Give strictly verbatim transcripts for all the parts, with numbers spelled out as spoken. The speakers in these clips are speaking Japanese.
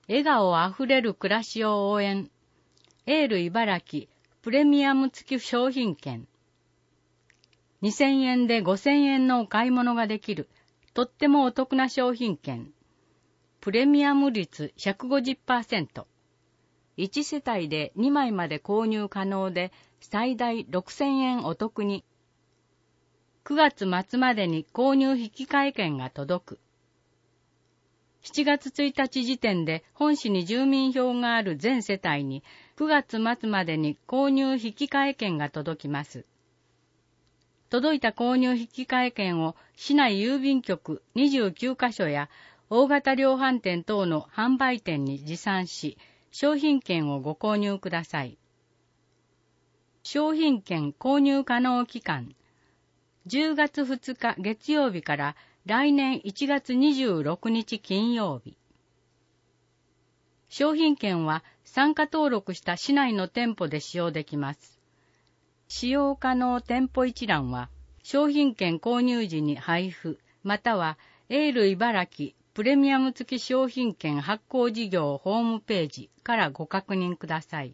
笑顔あふれる暮らしを応援。エール茨城プレミアム付き商品券。にせんえんでごせんえんのお買い物ができる、とってもお得な商品券。プレミアム率 ひゃくごじゅっパーセント。いち世帯でにまいまで購入可能で、最大ろくせんえんお得に。くがつ末までに購入引換券が届く。しちがつついたち時点で本市に住民票がある全世帯にくがつ末までに購入引換券が届きます。届いた購入引換券を市内郵便局にじゅうきゅうかしょや大型量販店等の販売店に持参し、商品券をご購入ください。商品券購入可能期間、じゅうがつふつか月曜日から来年いちがつにじゅうろくにち金曜日。商品券は参加登録した市内の店舗で使用できます。使用可能店舗一覧は、商品券購入時に配布、または、エール茨城プレミアム付き商品券発行事業ホームページからご確認ください。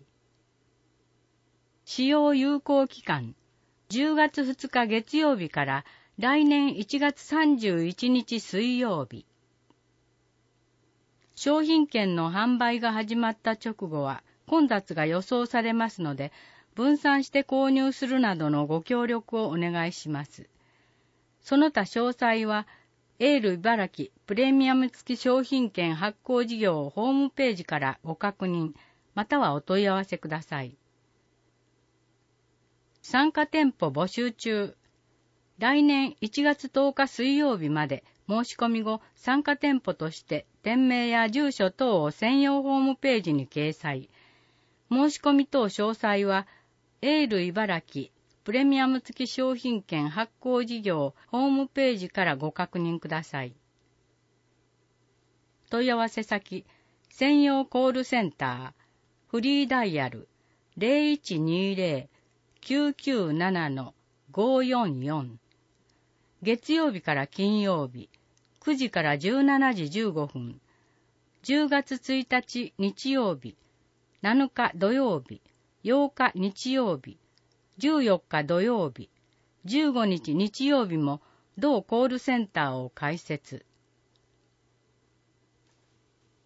使用有効期間、じゅうがつふつか月曜日から来年いちがつさんじゅういちにち水曜日。商品券の販売が始まった直後は混雑が予想されますので、分散して購入するなどのご協力をお願いします。その他詳細は、エール茨城プレミアム付き商品券発行事業ホームページからご確認、またはお問い合わせください。参加店舗募集中。来年いちがつとおか水曜日まで申し込み後、参加店舗として店名や住所等を専用ホームページに掲載。申し込み等詳細は、エール茨城プレミアム付き商品券発行事業ホームページからご確認ください。問い合わせ先、専用コールセンター、フリーダイヤル ゼロいちにゼロ きゅうきゅうなな ごよんよん。月曜日から金曜日、くじからじゅうしちじじゅうごふん、じゅうがつついたち日曜日、なのか土曜日、ようか日曜日、じゅうよっか土曜日、じゅうごにち日曜日も同コールセンターを開設。